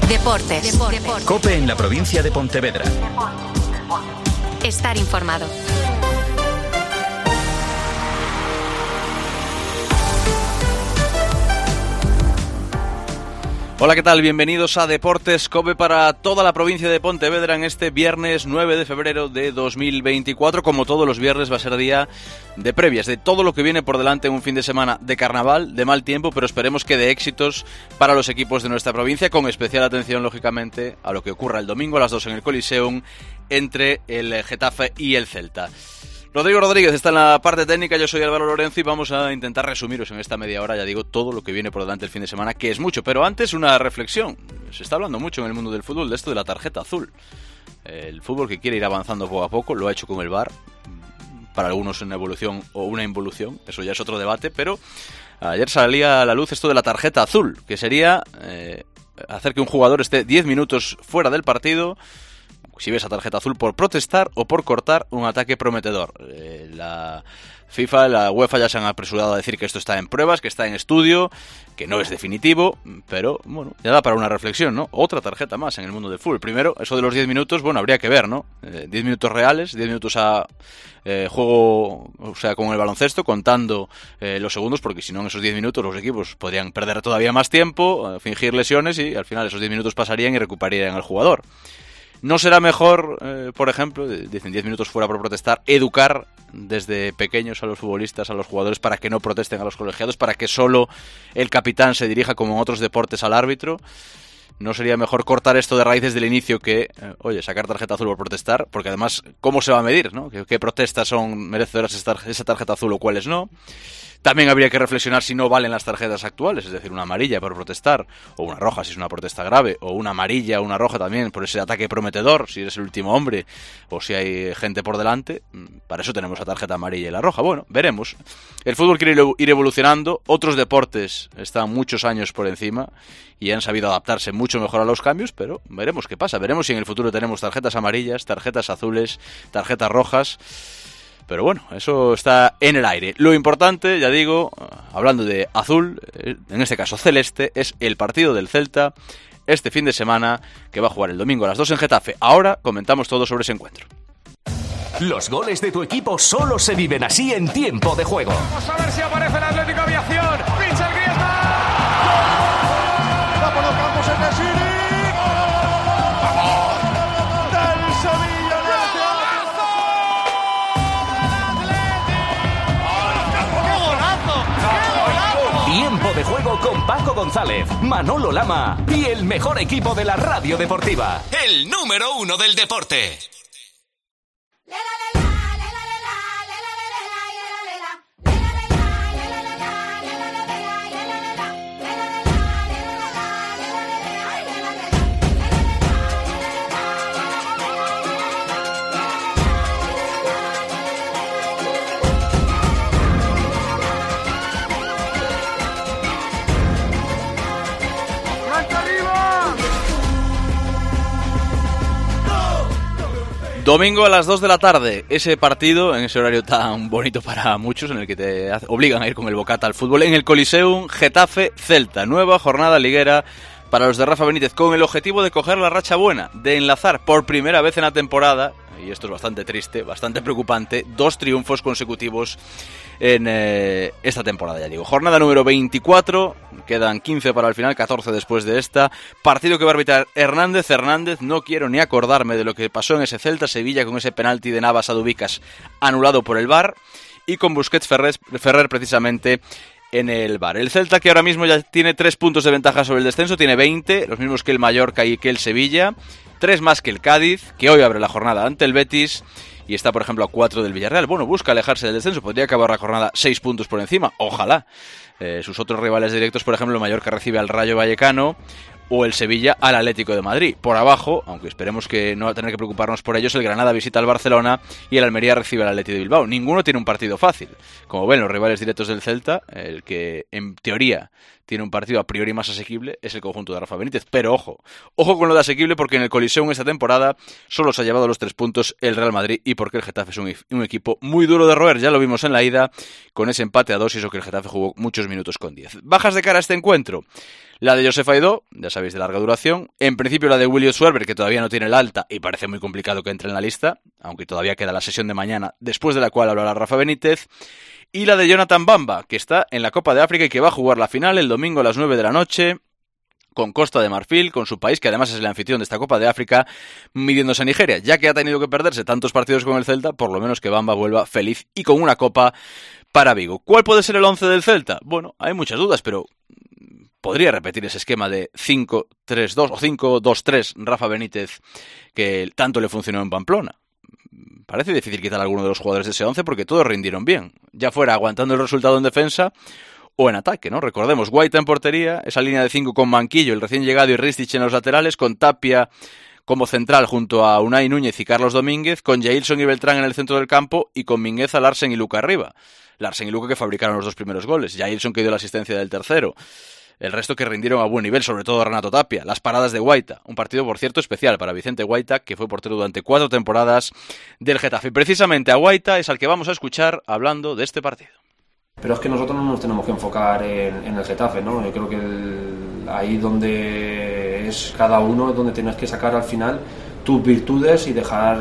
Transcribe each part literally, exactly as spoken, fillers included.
Deportes. Deportes. COPE en la provincia de Pontevedra. Estar informado. Hola, ¿qué tal? Bienvenidos a Deportes COPE para toda la provincia de Pontevedra en este viernes nueve de febrero de dos mil veinticuatro. Como todos los viernes va a ser día de previas, de todo lo que viene por delante en un fin de semana de carnaval, de mal tiempo, pero esperemos que de éxitos para los equipos de nuestra provincia, con especial atención, lógicamente, a lo que ocurra el domingo a las dos en el Coliseum entre el Getafe y el Celta. Rodrigo Rodríguez está en la parte técnica, yo soy Álvaro Lorenzo y vamos a intentar resumiros en esta media hora, ya digo, todo lo que viene por delante el fin de semana, que es mucho. Pero antes una reflexión. Se está hablando mucho en el mundo del fútbol de esto de la tarjeta azul. El fútbol que quiere ir avanzando poco a poco, lo ha hecho con el V A R, para algunos una evolución o una involución, eso ya es otro debate, pero ayer salía a la luz esto de la tarjeta azul, que sería eh, hacer que un jugador esté diez minutos fuera del partido, si ves a tarjeta azul, por protestar o por cortar un ataque prometedor. Eh, la FIFA, la UEFA ya se han apresurado a decir que esto está en pruebas, que está en estudio, que no es definitivo, pero bueno, ya da para una reflexión, ¿no? Otra tarjeta más en el mundo del fútbol. Primero, eso de los diez minutos, bueno, habría que ver, ¿no? Eh, diez minutos reales, diez minutos a eh, juego, o sea, con el baloncesto, contando eh, los segundos, porque si no en esos diez minutos los equipos podrían perder todavía más tiempo, eh, fingir lesiones y al final esos diez minutos pasarían y recuperarían al jugador. ¿No será mejor, eh, por ejemplo, dicen diez minutos fuera por protestar, educar desde pequeños a los futbolistas, a los jugadores, para que no protesten a los colegiados, para que solo el capitán se dirija, como en otros deportes, al árbitro? ¿No sería mejor cortar esto de raíz desde el inicio que, eh, oye, sacar tarjeta azul por protestar? Porque además, ¿cómo se va a medir, no? ¿Qué, qué protestas son merecedoras de esa tarjeta azul o cuáles no? También habría que reflexionar si no valen las tarjetas actuales, es decir, una amarilla por protestar, o una roja si es una protesta grave, o una amarilla o una roja también por ese ataque prometedor, si eres el último hombre, o si hay gente por delante. Para eso tenemos la tarjeta amarilla y la roja. Bueno, veremos. El fútbol quiere ir evolucionando, otros deportes están muchos años por encima y han sabido adaptarse mucho mejor a los cambios, pero veremos qué pasa. Veremos si en el futuro tenemos tarjetas amarillas, tarjetas azules, tarjetas rojas. Pero bueno, eso está en el aire. Lo importante, ya digo, hablando de azul, en este caso celeste, es el partido del Celta este fin de semana, que va a jugar el domingo a las dos en Getafe. Ahora comentamos todo sobre ese encuentro. Los goles de tu equipo solo se viven así en tiempo de juego. Vamos a ver si aparece el Atlético Aviación. ¡Pincha el Griezmann! ¡Va por los campos el Nesiri! Tiempo de juego con Paco González, Manolo Lama y el mejor equipo de la radio deportiva. El número uno del deporte. Domingo a las dos de la tarde, ese partido, en ese horario tan bonito para muchos, en el que te obligan a ir con el bocata al fútbol, en el Coliseum, Getafe-Celta, nueva jornada liguera para los de Rafa Benítez, con el objetivo de coger la racha buena, de enlazar por primera vez en la temporada, y esto es bastante triste, bastante preocupante, dos triunfos consecutivos en eh, esta temporada, ya digo. Jornada número veinticuatro, quedan quince para el final, catorce después de esta. Partido que va a arbitrar Hernández Hernández, no quiero ni acordarme de lo que pasó en ese Celta-Sevilla con ese penalti de Navas a Dubicas anulado por el V A R, y con Busquets Ferrer, Ferrer precisamente en el V A R. El Celta, que ahora mismo ya tiene tres puntos de ventaja sobre el descenso, tiene veinte, los mismos que el Mallorca y que el Sevilla, tres más que el Cádiz, que hoy abre la jornada ante el Betis, y está, por ejemplo, a cuatro del Villarreal. Bueno, busca alejarse del descenso, podría acabar la jornada seis puntos por encima, ojalá. Eh, sus otros rivales directos, por ejemplo, el Mallorca recibe al Rayo Vallecano, o el Sevilla al Atlético de Madrid. Por abajo, aunque esperemos que no va a tener que preocuparnos por ellos, el Granada visita al Barcelona y el Almería recibe al Atleti de Bilbao. Ninguno tiene un partido fácil. Como ven los rivales directos del Celta, el que en teoría tiene un partido a priori más asequible, es el conjunto de Rafa Benítez. Pero ojo, ojo con lo de asequible, porque en el Coliseum esta temporada solo se ha llevado los tres puntos el Real Madrid y porque el Getafe es un, un equipo muy duro de roer. Ya lo vimos en la ida con ese empate a dos y eso que el Getafe jugó muchos minutos con diez. Bajas de cara a este encuentro. La de Josef Aidó, ya sabéis, de larga duración. En principio la de William Swerber, que todavía no tiene el alta y parece muy complicado que entre en la lista, aunque todavía queda la sesión de mañana, después de la cual hablará Rafa Benítez. Y la de Jonathan Bamba, que está en la Copa de África y que va a jugar la final el domingo a las nueve de la noche con Costa de Marfil, con su país, que además es el anfitrión de esta Copa de África, midiéndose a Nigeria. Ya que ha tenido que perderse tantos partidos con el Celta, por lo menos que Bamba vuelva feliz y con una copa para Vigo. ¿Cuál puede ser el once del Celta? Bueno, hay muchas dudas, pero podría repetir ese esquema de cinco tres dos o cinco dos tres Rafa Benítez que tanto le funcionó en Pamplona. Parece difícil quitar a alguno de los jugadores de ese once porque todos rindieron bien, ya fuera aguantando el resultado en defensa o en ataque, ¿no? Recordemos, Guaita en portería, esa línea de cinco con Manquillo, el recién llegado, y Ristich en los laterales, con Tapia como central junto a Unai Núñez y Carlos Domínguez, con Jailson y Beltrán en el centro del campo y con Mingueza, Larsen y Luca arriba. Larsen y Luca que fabricaron los dos primeros goles, Jailson que dio la asistencia del tercero. El resto que rindieron a buen nivel, sobre todo Renato Tapia. Las paradas de Guaita. Un partido, por cierto, especial para Vicente Guaita, que fue portero durante cuatro temporadas del Getafe. Y precisamente a Guaita es al que vamos a escuchar hablando de este partido. Pero es que nosotros no nos tenemos que enfocar en, en el Getafe, ¿no? Yo creo que el, ahí donde es cada uno, es donde tienes que sacar al final tus virtudes y dejar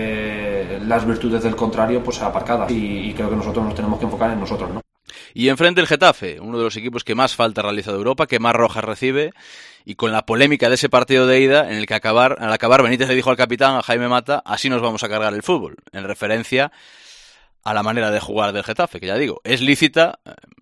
eh, las virtudes del contrario pues aparcadas. Y, y creo que nosotros nos tenemos que enfocar en nosotros, ¿no? Y enfrente el Getafe, uno de los equipos que más falta ha realizado Europa, que más rojas recibe, y con la polémica de ese partido de ida, en el que acabar, al acabar Benítez le dijo al capitán, a Jaime Mata, así nos vamos a cargar el fútbol, en referencia a la manera de jugar del Getafe, que ya digo, es lícita.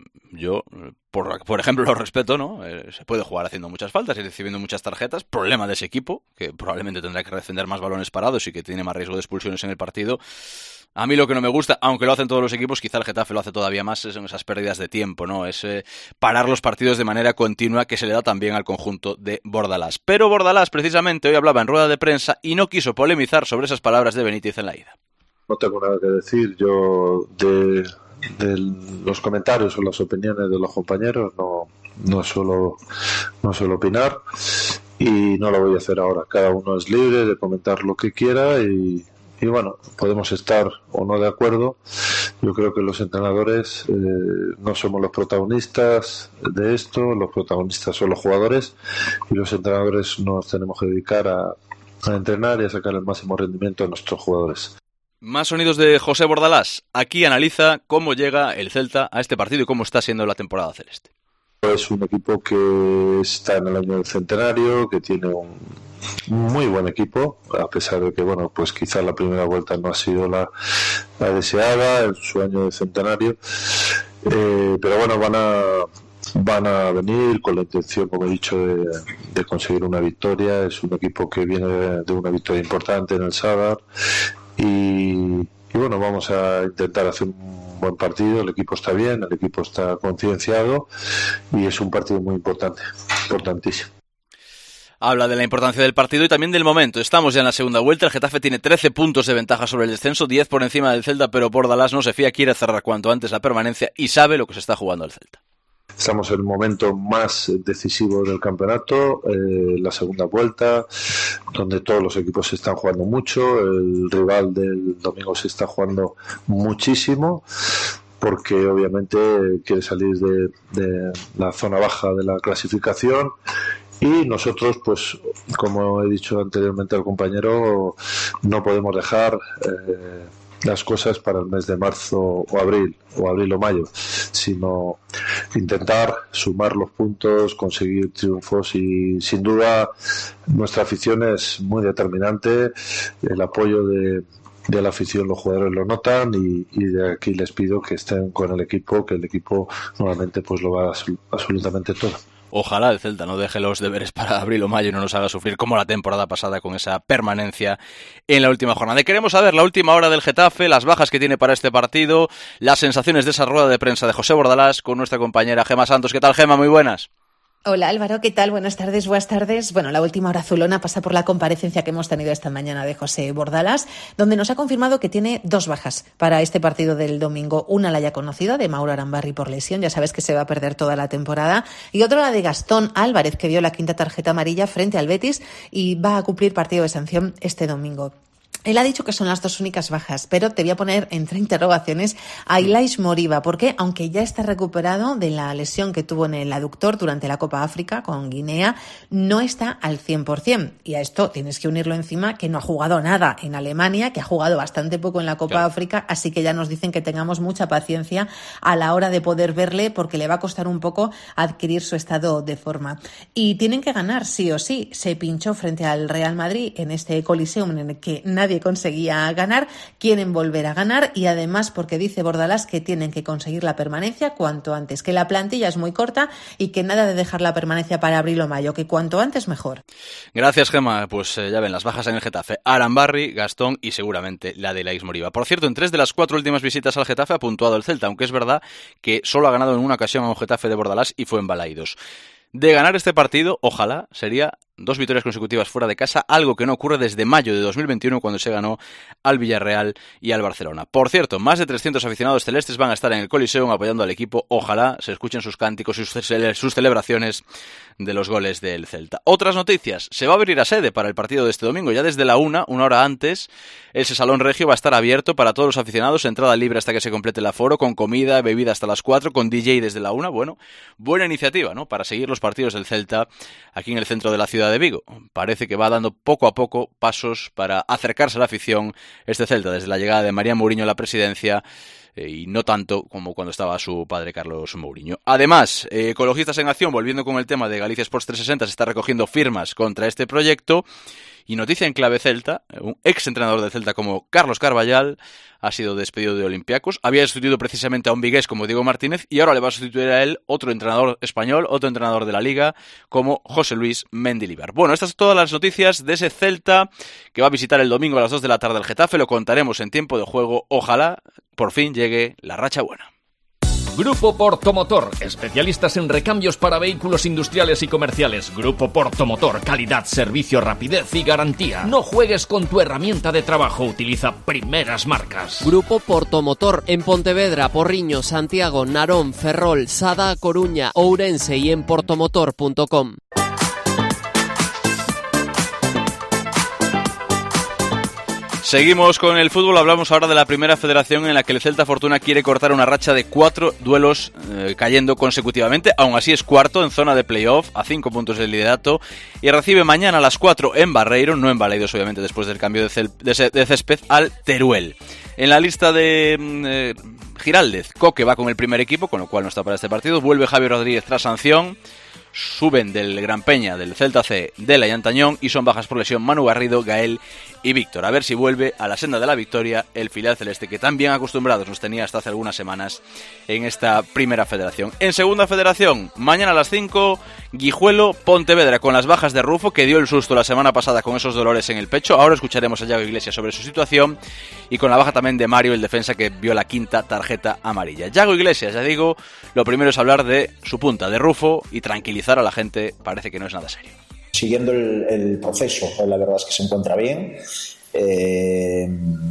Yo, por, por ejemplo, lo respeto, ¿no? Eh, se puede jugar haciendo muchas faltas y recibiendo muchas tarjetas. Problema de ese equipo, que probablemente tendrá que defender más balones parados y que tiene más riesgo de expulsiones en el partido. A mí lo que no me gusta, aunque lo hacen todos los equipos, quizá el Getafe lo hace todavía más, son esas pérdidas de tiempo, ¿no? Es eh, parar los partidos de manera continua, que se le da también al conjunto de Bordalás. Pero Bordalás, precisamente, hoy hablaba en rueda de prensa y no quiso polemizar sobre esas palabras de Benítez en la ida. No tengo nada que decir. Yo de, de los comentarios o las opiniones de los compañeros no, no suelo, no suelo opinar y no lo voy a hacer ahora. Cada uno es libre de comentar lo que quiera y Y bueno, podemos estar o no de acuerdo. Yo creo que los entrenadores eh, no somos los protagonistas de esto, los protagonistas son los jugadores y los entrenadores nos tenemos que dedicar a, a entrenar y a sacar el máximo rendimiento a nuestros jugadores. Más sonidos de José Bordalás. Aquí analiza cómo llega el Celta a este partido y cómo está siendo la temporada celeste. Es un equipo que está en el año del centenario, que tiene un muy buen equipo, a pesar de que, bueno, pues quizás la primera vuelta no ha sido la, la deseada en su año de centenario, eh, pero bueno, van a van a venir con la intención, como he dicho, de, de conseguir una victoria. Es un equipo que viene de, de una victoria importante en el Sadar y, y bueno, vamos a intentar hacer un buen partido. El equipo está bien, el equipo está concienciado y es un partido muy importante, importantísimo. Habla de la importancia del partido y también del momento. Estamos ya en la segunda vuelta. El Getafe tiene trece puntos de ventaja sobre el descenso, diez por encima del Celta, pero Bordalás no se fía, quiere cerrar cuanto antes la permanencia y sabe lo que se está jugando al Celta. Estamos en el momento más decisivo del campeonato, eh, la segunda vuelta, donde todos los equipos se están jugando mucho. El rival del domingo se está jugando muchísimo, porque obviamente quiere salir de, de la zona baja de la clasificación. Y nosotros, pues, como he dicho anteriormente al compañero, no podemos dejar eh, las cosas para el mes de marzo o abril, o abril o mayo, sino intentar sumar los puntos, conseguir triunfos y, sin duda, nuestra afición es muy determinante. El apoyo de, de la afición, los jugadores lo notan y, y de aquí les pido que estén con el equipo, que el equipo nuevamente pues lo va absolutamente todo. Ojalá el Celta no deje los deberes para abril o mayo y no nos haga sufrir como la temporada pasada con esa permanencia en la última jornada. Y queremos saber la última hora del Getafe, las bajas que tiene para este partido, las sensaciones de esa rueda de prensa de José Bordalás con nuestra compañera Gema Santos. ¿Qué tal, Gema? Muy buenas. Hola Álvaro, ¿qué tal? Buenas tardes, buenas tardes. Bueno, la última hora azulona pasa por la comparecencia que hemos tenido esta mañana de José Bordalás, donde nos ha confirmado que tiene dos bajas para este partido del domingo. Una la ya conocida, de Mauro Arambarri por lesión, ya sabes que se va a perder toda la temporada, y otra la de Gastón Álvarez, que vio la quinta tarjeta amarilla frente al Betis y va a cumplir partido de sanción este domingo. Él ha dicho que son las dos únicas bajas, pero te voy a poner entre interrogaciones a Ilaix Moriba, porque aunque ya está recuperado de la lesión que tuvo en el aductor durante la Copa África con Guinea, no está al cien por ciento. Y a esto tienes que unirlo encima que no ha jugado nada en Alemania, que ha jugado bastante poco en la Copa claro. África, así que ya nos dicen que tengamos mucha paciencia a la hora de poder verle, porque le va a costar un poco adquirir su estado de forma. Y tienen que ganar sí o sí. Se pinchó frente al Real Madrid en este Coliseum en el que nadie conseguía ganar, quieren volver a ganar, y además porque dice Bordalás que tienen que conseguir la permanencia cuanto antes, que la plantilla es muy corta y que nada de dejar la permanencia para abril o mayo, que cuanto antes mejor. Gracias, Gemma. Pues eh, ya ven, las bajas en el Getafe: Arambarri, Gastón y seguramente la de Ilaix Moriba. Por cierto, en tres de las cuatro últimas visitas al Getafe ha puntuado el Celta, aunque es verdad que solo ha ganado en una ocasión a un Getafe de Bordalás y fue en Balaidos. De ganar este partido, ojalá, sería dos victorias consecutivas fuera de casa, algo que no ocurre desde mayo de dos mil veintiuno, cuando se ganó al Villarreal y al Barcelona. Por cierto, más de trescientos aficionados celestes van a estar en el Coliseum apoyando al equipo. Ojalá se escuchen sus cánticos y sus celebraciones de los goles del Celta. Otras noticias: se va a abrir a sede para el partido de este domingo. Ya desde la una, una hora antes, ese Salón Regio va a estar abierto para todos los aficionados, entrada libre hasta que se complete el aforo, con comida, bebida hasta las cuatro, con D J desde la una. Bueno, buena iniciativa, ¿no?, para seguir los partidos del Celta aquí en el centro de la ciudad de Vigo. Parece que va dando poco a poco pasos para acercarse a la afición este Celta, desde la llegada de María Mourinho a la presidencia, eh, y no tanto como cuando estaba su padre Carlos Mourinho. Además, eh, Ecologistas en Acción, volviendo con el tema de Galicia Sports trescientos sesenta, se está recogiendo firmas contra este proyecto. Y noticia en clave Celta: un ex entrenador del Celta como Carlos Carballal ha sido despedido de Olympiacos. Había sustituido precisamente a un vigués como Diego Martínez, y ahora le va a sustituir a él otro entrenador español, otro entrenador de la Liga, como José Luis Mendilibar. Bueno, estas son todas las noticias de ese Celta que va a visitar el domingo a las dos de la tarde al Getafe. Lo contaremos en tiempo de juego. Ojalá por fin llegue la racha buena. Grupo Portomotor, especialistas en recambios para vehículos industriales y comerciales. Grupo Portomotor, calidad, servicio, rapidez y garantía. No juegues con tu herramienta de trabajo, utiliza primeras marcas. Grupo Portomotor, en Pontevedra, Porriño, Santiago, Narón, Ferrol, Sada, Coruña, Ourense y en portomotor punto com. Seguimos con el fútbol. Hablamos ahora de la Primera Federación, en la que el Celta Fortuna quiere cortar una racha de cuatro duelos eh, cayendo consecutivamente. Aún así es cuarto en zona de playoff, a cinco puntos del liderato, y recibe mañana a las cuatro en Barreiro, no en Balaidos obviamente después del cambio de, cel- de, de césped, al Teruel. En la lista de eh, Giraldez, Coque va con el primer equipo, con lo cual no está para este partido. Vuelve Javier Rodríguez tras sanción. Suben del Gran Peña, del Celta C, de la Yantañón, y son bajas por lesión Manu Garrido, Gael y Víctor. A ver si vuelve a la senda de la victoria el filial celeste, que tan bien acostumbrados nos tenía hasta hace algunas semanas en esta Primera Federación. En Segunda Federación, mañana a las cinco, Guijuelo Pontevedra, con las bajas de Rufo, que dio el susto la semana pasada con esos dolores en el pecho. Ahora escucharemos a Yago Iglesias sobre su situación, y con la baja también de Mario, el defensa, que vio la quinta tarjeta amarilla. Yago Iglesias, ya digo, lo primero es hablar de su punta, de Rufo, y tranquilizar a la gente. Parece que no es nada serio. Siguiendo el, el proceso, la verdad es que se encuentra bien. Eh,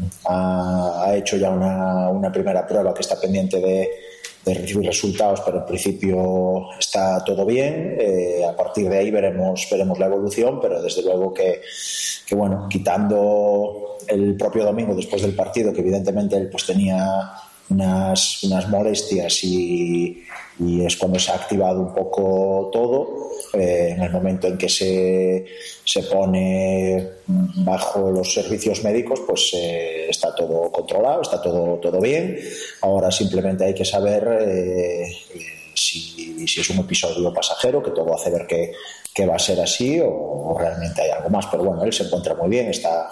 ha, ha hecho ya una, una primera prueba que está pendiente de, de recibir resultados, pero en principio está todo bien. Eh, a partir de ahí veremos, veremos la evolución, pero desde luego que, que bueno, quitando el propio domingo después del partido, que evidentemente él pues tenía unas, unas molestias y, y es cuando se ha activado un poco todo. Eh, en el momento en que se, se pone bajo los servicios médicos, pues eh, está todo controlado, está todo, todo bien. Ahora simplemente hay que saber eh, si, si es un episodio pasajero, que todo hace ver que, que va a ser así, o, o realmente hay algo más. Pero bueno, él se encuentra muy bien, está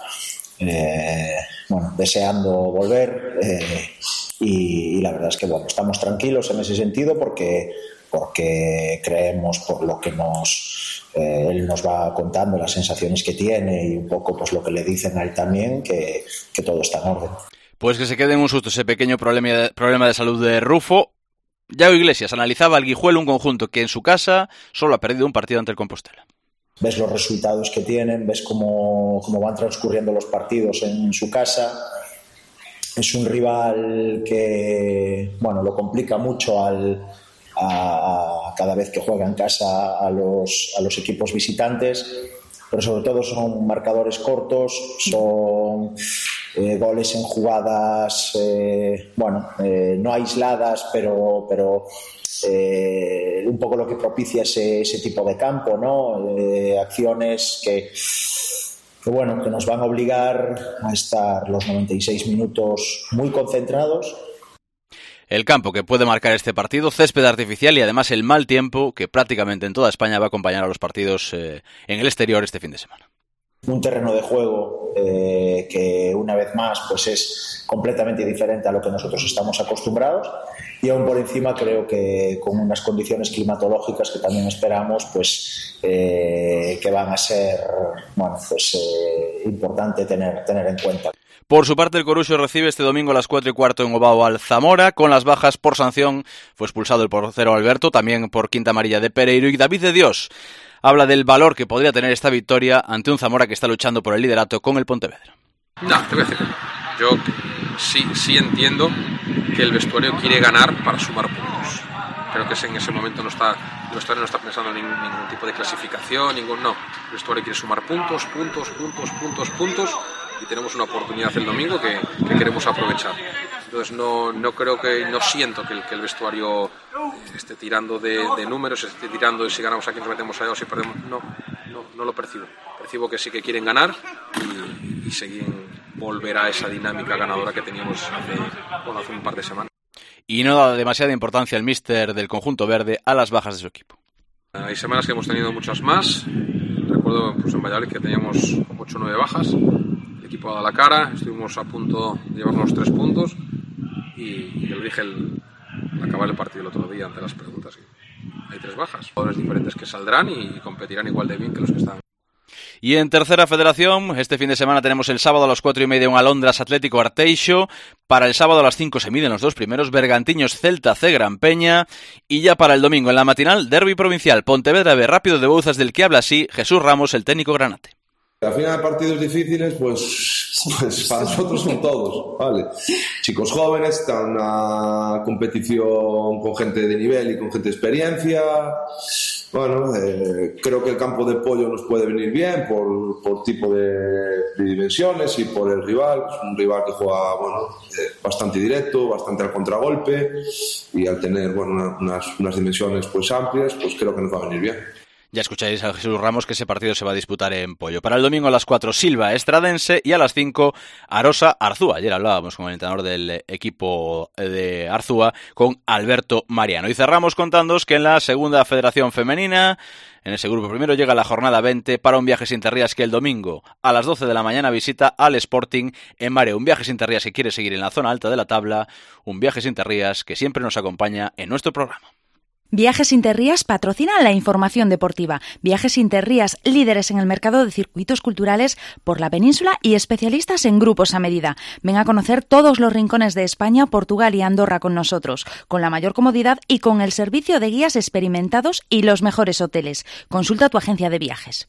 eh, bueno, deseando volver, eh, y, y la verdad es que bueno, estamos tranquilos en ese sentido, porque porque creemos, por lo que nos eh, él nos va contando, las sensaciones que tiene y un poco pues lo que le dicen a él también, que, que todo está en orden. Pues que se quede en un susto ese pequeño problema de, problema de salud de Rufo. Yago Iglesias analizaba al Guijuelo, un conjunto que en su casa solo ha perdido un partido ante el Compostela. Ves los resultados que tienen, ves cómo, cómo van transcurriendo los partidos en su casa. Es un rival que, bueno, lo complica mucho al, a, a cada vez que juega en casa a los, a los equipos visitantes, pero sobre todo son marcadores cortos, son eh, goles en jugadas, eh, bueno, eh, no aisladas, pero, pero eh, un poco lo que propicia ese, ese tipo de campo, ¿no? Eh, acciones que, que, bueno, que nos van a obligar a estar los noventa y seis minutos muy concentrados. El campo que puede marcar este partido, césped artificial y además el mal tiempo que prácticamente en toda España va a acompañar a los partidos eh, en el exterior este fin de semana. Un terreno de juego eh, que una vez más pues es completamente diferente a lo que nosotros estamos acostumbrados, y aún por encima creo que con unas condiciones climatológicas que también esperamos pues eh, que van a ser, bueno, pues eh, importante tener, tener en cuenta. Por su parte, el Coruxo recibe este domingo a las cuatro y cuarto en Ovao al Zamora. Con las bajas por sanción fue expulsado el portero Alberto, también por quinta amarilla de Pereiro, y David de Dios habla del valor que podría tener esta victoria ante un Zamora que está luchando por el liderato con el Pontevedra. No, te voy a decir, yo sí, sí entiendo que el vestuario quiere ganar para sumar puntos. Creo que en ese momento no está, el vestuario no está pensando en ningún, ningún tipo de clasificación, ningún no. El vestuario quiere sumar puntos, puntos, puntos, puntos, puntos, y tenemos una oportunidad el domingo que, que queremos aprovechar. Entonces no, no creo que, no siento que el, que el vestuario esté tirando de, de números, esté tirando de si ganamos aquí, nos metemos allá o si perdemos. No, no, no lo percibo. Percibo que sí que quieren ganar y, y seguir, volver a esa dinámica ganadora que teníamos hace, bueno, hace un par de semanas. Y no da demasiada importancia el míster del conjunto verde a las bajas de su equipo. Hay semanas que hemos tenido muchas más. Recuerdo pues, en Valladolid que teníamos ocho o nueve bajas. El equipo ha dado la cara, estuvimos a punto de llevarnos tres puntos y, y yo le dije el, al acabar el partido el otro día ante las preguntas. Hay tres bajas, jugadores diferentes que saldrán y competirán igual de bien que los que están. Y en tercera federación, este fin de semana tenemos el sábado a las cuatro y media un Alondras Atlético Arteixo. Para el sábado a las cinco se miden los dos primeros, Bergantiños Celta C Gran Peña. Y ya para el domingo en la matinal, derbi provincial, Pontevedra B Rápido de Bouzas, del que habla así Jesús Ramos, el técnico granate. Al final de partidos difíciles, pues, pues para nosotros son todos, ¿vale? Chicos jóvenes, está una competición con gente de nivel y con gente de experiencia. Bueno, eh, creo que el campo de Pollo nos puede venir bien por, por tipo de, de dimensiones y por el rival. Es un rival que juega, bueno, eh, bastante directo, bastante al contragolpe, y al tener, bueno, una, unas, unas dimensiones pues amplias, pues creo que nos va a venir bien. Ya escucháis a Jesús Ramos que ese partido se va a disputar en Pollo. Para el domingo a las cuatro, Silva Estradense, y a las cinco, Arosa Arzúa. Ayer hablábamos con el entrenador del equipo de Arzúa, con Alberto Mariano. Y cerramos contándoos que en la segunda federación femenina, en ese grupo primero, llega la jornada veinte para un Viajes Interrías que el domingo a las doce de la mañana visita al Sporting en Mare. Un Viajes Interrías que quiere seguir en la zona alta de la tabla, un Viajes Interrías que siempre nos acompaña en nuestro programa. Viajes Interrías patrocina la información deportiva. Viajes Interrías, líderes en el mercado de circuitos culturales por la península y especialistas en grupos a medida. Ven a conocer todos los rincones de España, Portugal y Andorra con nosotros, con la mayor comodidad y con el servicio de guías experimentados y los mejores hoteles. Consulta tu agencia de viajes.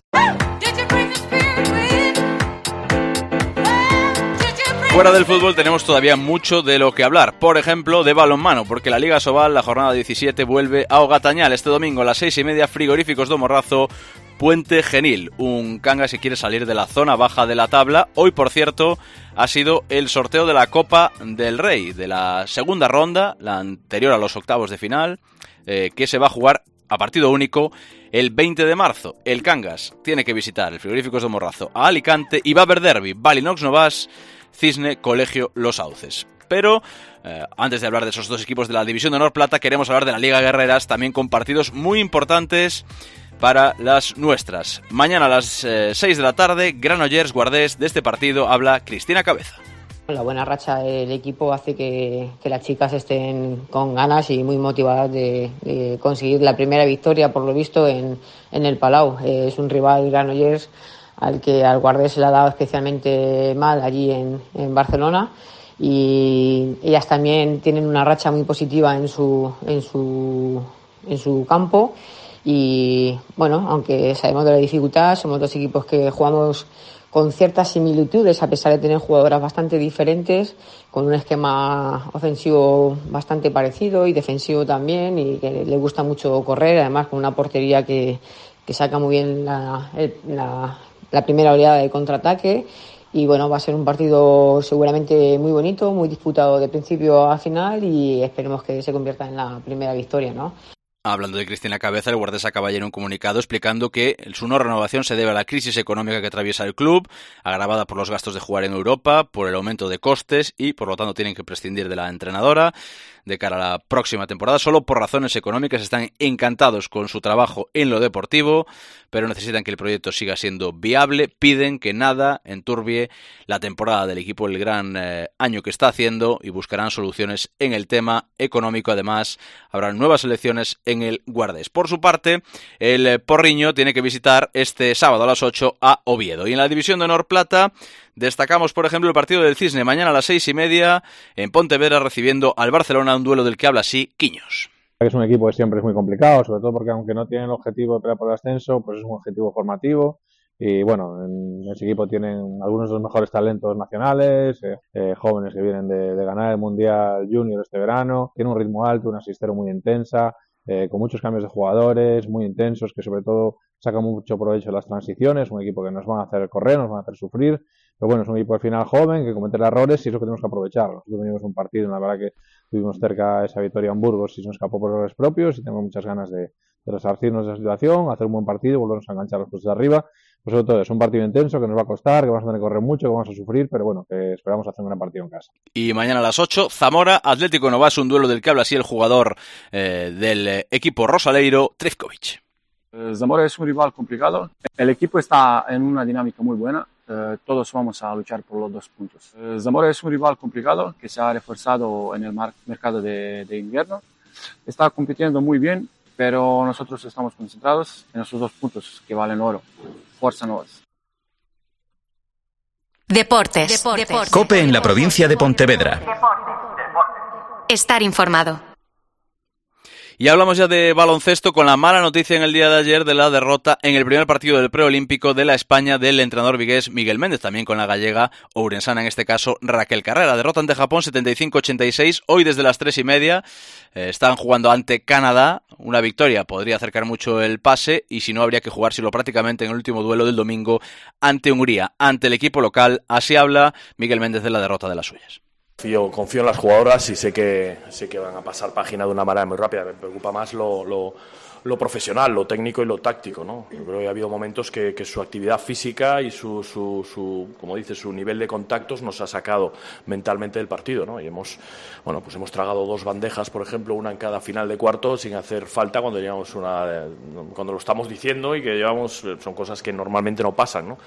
Fuera del fútbol tenemos todavía mucho de lo que hablar, por ejemplo de balonmano, porque la Liga Sobal, la jornada diecisiete, vuelve a Ogatañal este domingo a las seis y media, Frigoríficos do Morrazo, Puente Genil, un Cangas que quiere salir de la zona baja de la tabla. Hoy, por cierto, ha sido el sorteo de la Copa del Rey, de la segunda ronda, la anterior a los octavos de final, eh, que se va a jugar a partido único el veinte de marzo. El Cangas tiene que visitar el Frigoríficos do Morrazo a Alicante y va a haber derbi, Valinox Novas, Cisne Colegio Los Sauces. Pero eh, antes de hablar de esos dos equipos de la División de Honor Plata, queremos hablar de la Liga Guerreras, también con partidos muy importantes para las nuestras. Mañana a las eh, seis de la tarde, Granollers Guardés. De este partido habla Cristina Cabeza. La buena racha del equipo hace que, que las chicas estén con ganas y muy motivadas de, de conseguir la primera victoria, por lo visto, en, en el Palau. Eh, es un rival, Granollers, al que al Guardés se le ha dado especialmente mal allí en, en Barcelona, y ellas también tienen una racha muy positiva en su, en su, en su campo. Y bueno, aunque sabemos de la dificultad, somos dos equipos que jugamos con ciertas similitudes a pesar de tener jugadoras bastante diferentes, con un esquema ofensivo bastante parecido y defensivo también, y que le gusta mucho correr, además con una portería que, que saca muy bien la, la, la primera oleada de contraataque. Y bueno, va a ser un partido seguramente muy bonito, muy disputado de principio a final, y esperemos que se convierta en la primera victoria, ¿no? Hablando de Cristina Cabeza, el Guardés acaba ayer un comunicado explicando que su no renovación se debe a la crisis económica que atraviesa el club, agravada por los gastos de jugar en Europa, por el aumento de costes y, por lo tanto, tienen que prescindir de la entrenadora de cara a la próxima temporada. Solo por razones económicas están encantados con su trabajo en lo deportivo, pero necesitan que el proyecto siga siendo viable. Piden que nada enturbie la temporada del equipo, el gran eh, año que está haciendo, y buscarán soluciones en el tema económico. Además, habrá nuevas elecciones en el Guardés. Por su parte, el Porriño tiene que visitar este sábado a las ocho a Oviedo. Y en la división de Honor Plata destacamos, por ejemplo, el partido del Cisne mañana a las seis y media en Pontevedra, recibiendo al Barcelona, un duelo del que habla así Quiños. Es un equipo que siempre es muy complicado, sobre todo porque aunque no tienen el objetivo de pelear por el ascenso, pues es un objetivo formativo. Y bueno, en ese equipo tienen algunos de los mejores talentos nacionales, eh, eh, jóvenes que vienen de, de ganar el Mundial Junior este verano. Tiene un ritmo alto, una asistero muy intensa, eh, con muchos cambios de jugadores, muy intensos, que sobre todo sacan mucho provecho de las transiciones. Un equipo que nos van a hacer correr, nos van a hacer sufrir. Pero bueno, es un equipo al final joven que cometerá errores y es lo que tenemos que aprovechar. Nosotros venimos un partido, la verdad que tuvimos cerca esa victoria en Burgos y se nos escapó por errores propios, y tengo muchas ganas de, de resarcirnos de esa situación, hacer un buen partido, volvernos a enganchar los puestos de arriba. Pues sobre todo es un partido intenso que nos va a costar, que vamos a tener que correr mucho, que vamos a sufrir, pero bueno, que esperamos hacer un gran partido en casa. Y mañana a las ocho, Zamora, Atlético Novas, un duelo del que habla así el jugador eh, del equipo rosaleiro, Trifkovic. Zamora es un rival complicado, el equipo está en una dinámica muy buena, eh, todos vamos a luchar por los dos puntos. Eh, Zamora es un rival complicado que se ha reforzado en el mar- mercado de, de invierno, está compitiendo muy bien, pero nosotros estamos concentrados en esos dos puntos que valen oro. Fuerza Novas. Deportes. Deportes. Deportes. COPE en la provincia de Pontevedra. Estar informado. Y hablamos ya de baloncesto, con la mala noticia en el día de ayer de la derrota en el primer partido del preolímpico de la España del entrenador vigués Miguel Méndez, también con la gallega ourensana, en este caso Raquel Carrera. Derrota ante Japón setenta y cinco a ochenta y seis, hoy desde las tres y media. Eh, están jugando ante Canadá, una victoria podría acercar mucho el pase, y si no habría que jugárselo prácticamente en el último duelo del domingo ante Hungría, ante el equipo local. Así habla Miguel Méndez de la derrota de las suyas. Confío, confío en las jugadoras y sé que, sé que van a pasar página de una manera muy rápida. Me preocupa más lo, lo, lo profesional, lo técnico y lo táctico, ¿no? Yo creo que ha habido momentos que, que su actividad física y su, su, su, como dice, su nivel de contactos nos ha sacado mentalmente del partido, ¿no? Y hemos, bueno, pues hemos tragado dos bandejas, por ejemplo, una en cada final de cuarto sin hacer falta cuando llevamos una, cuando lo estamos diciendo, y que llevamos, son cosas que normalmente no pasan, ¿no?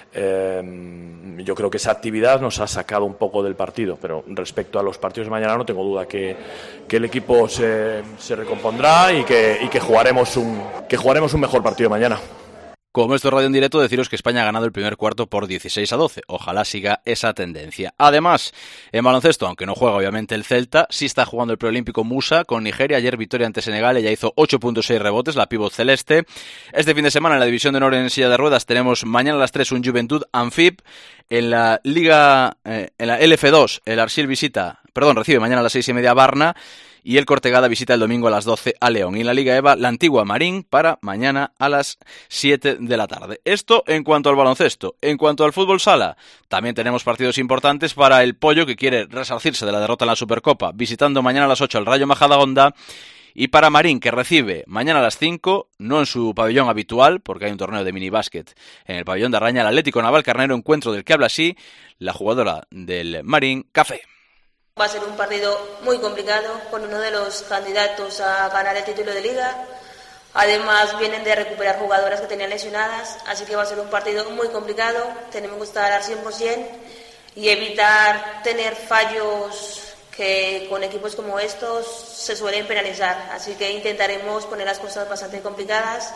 Eh, yo creo que esa actividad nos ha sacado un poco del partido, pero respecto a los partidos de mañana no tengo duda que, que el equipo se, se recompondrá y que, y que jugaremos un que jugaremos un mejor partido mañana. Como esto es radio en directo, deciros que España ha ganado el primer cuarto por dieciséis a doce. Ojalá siga esa tendencia. Además, en baloncesto, aunque no juega obviamente el Celta, sí está jugando el preolímpico Musa con Nigeria. Ayer victoria ante Senegal, ella hizo ocho punto seis rebotes, la pívot celeste. Este fin de semana en la división de honor en silla de ruedas tenemos mañana a las tres un Juventud Amfib. En la Liga, eh, en la L F dos, el Arsil visita, perdón, recibe mañana a las seis y media a Barna. Y el Cortegada visita el domingo a las doce a León. Y en la Liga EVA, la Antigua Marín para mañana a las siete de la tarde. Esto en cuanto al baloncesto. En cuanto al fútbol sala, también tenemos partidos importantes para el Pollo, que quiere resarcirse de la derrota en la Supercopa, visitando mañana a las ocho al Rayo Majadahonda. Y para Marín, que recibe mañana a las cinco, no en su pabellón habitual, porque hay un torneo de minibásquet en el pabellón de Araña, el Atlético Navalcarnero, encuentro del que habla así la jugadora del Marín, Café. Va a ser un partido muy complicado con uno de los candidatos a ganar el título de Liga. Además vienen de recuperar jugadoras que tenían lesionadas, así que va a ser un partido muy complicado. Tenemos que estar al cien por ciento y evitar tener fallos que con equipos como estos se suelen penalizar. Así que intentaremos poner las cosas bastante complicadas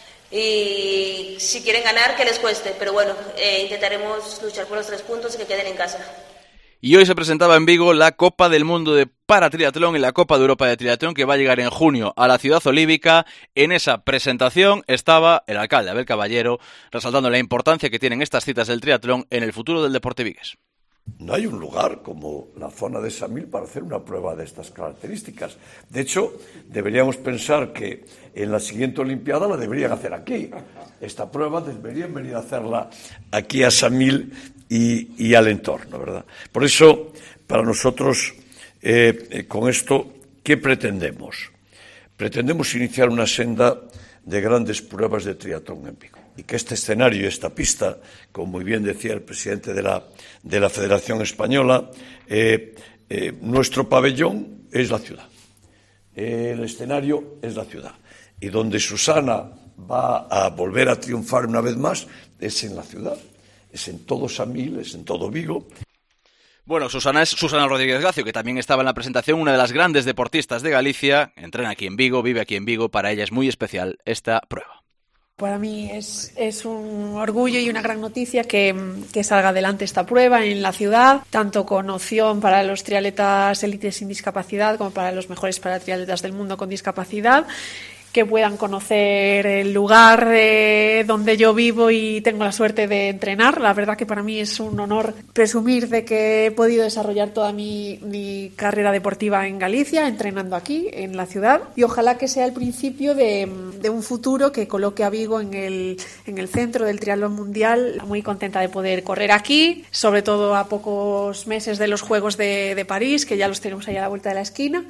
y si quieren ganar que les cueste, pero bueno, eh, intentaremos luchar por los tres puntos y que queden en casa. Y hoy se presentaba en Vigo la Copa del Mundo de Paratriatlón y la Copa de Europa de Triatlón, que va a llegar en junio a la ciudad olímpica. En esa presentación estaba el alcalde Abel Caballero, resaltando la importancia que tienen estas citas del triatlón en el futuro del deporte vigués. No hay un lugar como la zona de Samil para hacer una prueba de estas características. De hecho, deberíamos pensar que en la siguiente Olimpiada la deberían hacer aquí. Esta prueba deberían venir a hacerla aquí a Samil y, y al entorno, ¿verdad? Por eso, para nosotros, eh, con esto, ¿qué pretendemos? Pretendemos iniciar una senda de grandes pruebas de triatlón en Vigo. Y que este escenario y esta pista, como muy bien decía el presidente de la, de la Federación Española, eh, eh, nuestro pabellón es la ciudad. Eh, el escenario es la ciudad. Y donde Susana va a volver a triunfar una vez más es en la ciudad. Es en todo Samil, es en todo Vigo. Bueno, Susana es Susana Rodríguez Gacio, que también estaba en la presentación, una de las grandes deportistas de Galicia. Entrena aquí en Vigo, vive aquí en Vigo. Para ella es muy especial esta prueba. Para mí es, es un orgullo y una gran noticia que, que salga adelante esta prueba en la ciudad, tanto con opción para los triatletas élites sin discapacidad como para los mejores paratriatletas del mundo con discapacidad, que puedan conocer el lugar eh, donde yo vivo y tengo la suerte de entrenar. La verdad que para mí es un honor presumir de que he podido desarrollar toda mi, mi carrera deportiva en Galicia, entrenando aquí, en la ciudad, y ojalá que sea el principio de, de un futuro que coloque a Vigo en el, en el centro del triatlón mundial. Muy contenta de poder correr aquí, sobre todo a pocos meses de los Juegos de, de París, que ya los tenemos ahí a la vuelta de la esquina.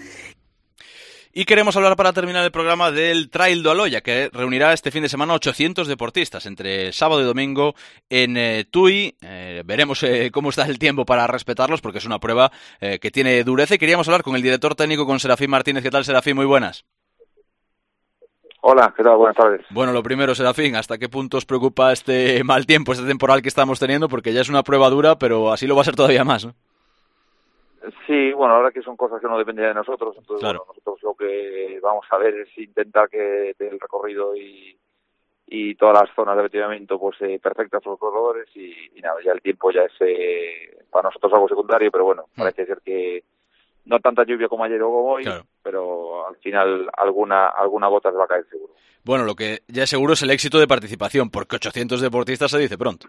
Y queremos hablar para terminar el programa del Trail do Aloia, que reunirá este fin de semana ochocientos deportistas entre sábado y domingo en eh, Tui. Eh, veremos eh, cómo está el tiempo para respetarlos, porque es una prueba eh, que tiene dureza. Y queríamos hablar con el director técnico, con Serafín Martínez. ¿Qué tal, Serafín? Muy buenas. Hola, ¿qué tal? Buenas tardes. Bueno, lo primero, Serafín, ¿hasta qué punto os preocupa este mal tiempo, este temporal que estamos teniendo? Porque ya es una prueba dura, pero así lo va a ser todavía más, ¿no? Sí, bueno, ahora que son cosas que no dependen de nosotros, entonces claro. Bueno, nosotros lo que vamos a ver es intentar que el recorrido y, y todas las zonas de avituallamiento pues eh, perfectas para los corredores y, y nada, ya el tiempo ya es eh, para nosotros algo secundario, pero bueno, mm. parece ser que no tanta lluvia como ayer o como hoy, claro. Pero al final alguna alguna gota se va a caer seguro. Bueno, lo que ya es seguro es el éxito de participación, porque ochocientos deportistas se dice pronto.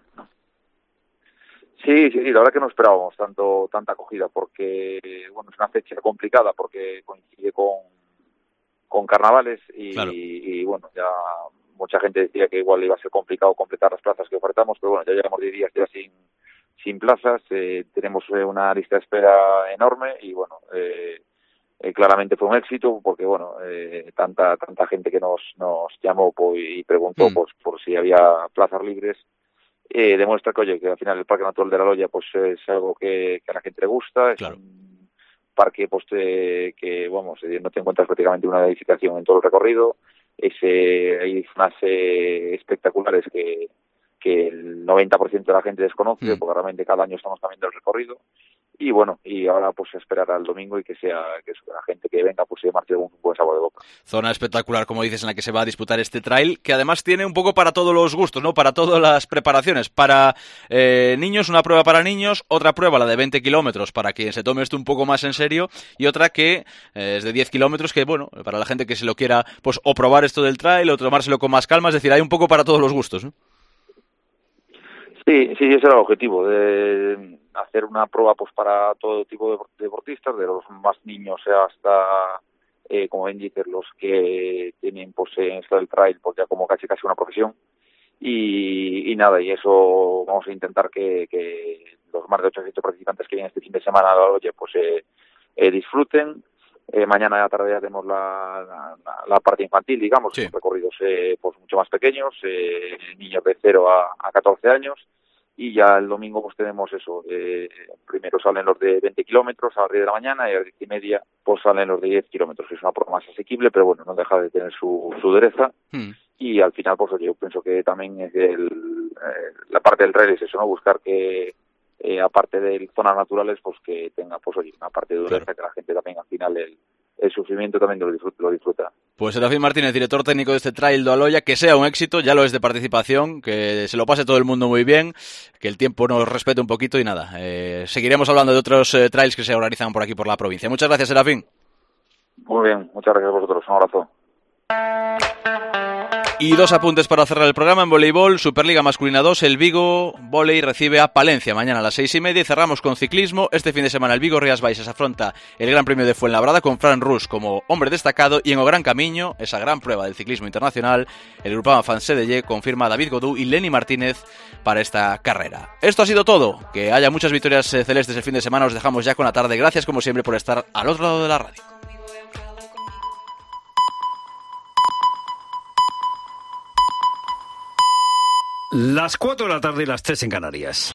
Sí, sí, sí, la verdad que no esperábamos tanto tanta acogida porque, bueno, es una fecha complicada porque coincide con, con carnavales y, claro. y, y, bueno, ya mucha gente decía que igual iba a ser complicado completar las plazas que ofertamos, pero bueno, ya llevamos diez días ya sin, sin plazas, eh, tenemos eh, una lista de espera enorme y, bueno, eh, eh, claramente fue un éxito porque, bueno, eh, tanta tanta gente que nos, nos llamó pues, y preguntó mm. pues, por si había plazas libres. Eh, demuestra que, oye, que al final el Parque Natural de la Aloia pues es algo que, que a la gente le gusta, es claro. un parque pues eh, que, vamos, eh, no te encuentras prácticamente una edificación en todo el recorrido, es, eh, hay zonas eh, espectaculares que, que el noventa por ciento de la gente desconoce, mm. porque realmente cada año estamos cambiando el recorrido, y bueno, y ahora pues esperar al domingo y que sea que la gente que venga pues se marche un buen sabor de boca. Zona espectacular, como dices, en la que se va a disputar este trail, que además tiene un poco para todos los gustos, ¿no? Para todas las preparaciones. Para eh, niños, una prueba para niños, otra prueba, la de veinte kilómetros, para quien se tome esto un poco más en serio, y otra que eh, es de diez kilómetros, que bueno, para la gente que se lo quiera, pues o probar esto del trail o tomárselo con más calma, es decir, hay un poco para todos los gustos, ¿no? Sí, sí, ese era el objetivo, de hacer una prueba pues para todo tipo de deportistas, de los más niños hasta, eh, como bien dices, los que tienen pues en esto del trail pues ya como casi casi una profesión y, y nada, y eso vamos a intentar que, que los más de ochocientos participantes que vienen este fin de semana a la Aloia pues eh, eh, disfruten. Eh, mañana a la tarde ya tenemos la, la, la parte infantil, digamos, sí. recorridos eh, pues mucho más pequeños, eh, niños de cero a, a catorce años, y ya el domingo pues tenemos eso, eh, primero salen los de veinte kilómetros a las diez de la mañana y a las diez y media pues salen los de diez kilómetros, es una prueba más asequible, pero bueno, no deja de tener su, su dureza, mm. y al final pues yo pienso que también es el, eh, la parte del trail es eso, ¿no? Buscar que Eh, aparte de zonas naturales, pues que tenga pues oye, una parte de dureza, claro. Que la gente también al final el, el sufrimiento también lo disfruta. Lo disfruta. Pues Serafín Martínez, director técnico de este Trail do Aloia, que sea un éxito, ya lo es de participación, que se lo pase todo el mundo muy bien, que el tiempo nos respete un poquito y nada, eh, seguiremos hablando de otros eh, trails que se organizan por aquí por la provincia. Muchas gracias, Serafín. Muy bien, muchas gracias a vosotros, un abrazo. Y dos apuntes para cerrar el programa. En voleibol, Superliga Masculina dos, el Vigo Voley recibe a Palencia mañana a las seis y media. Y cerramos con ciclismo. Este fin de semana el Vigo Rías Baixas afronta el Gran Premio de Fuenlabrada con Fran Rus como hombre destacado. Y en O Gran Camiño, esa gran prueba del ciclismo internacional, el Groupama Fansé confirma a David Godú y Lenny Martínez para esta carrera. Esto ha sido todo. Que haya muchas victorias eh, celestes el fin de semana. Os dejamos ya con la tarde. Gracias como siempre por estar al otro lado de la radio. Las cuatro de la tarde y las tres en Canarias.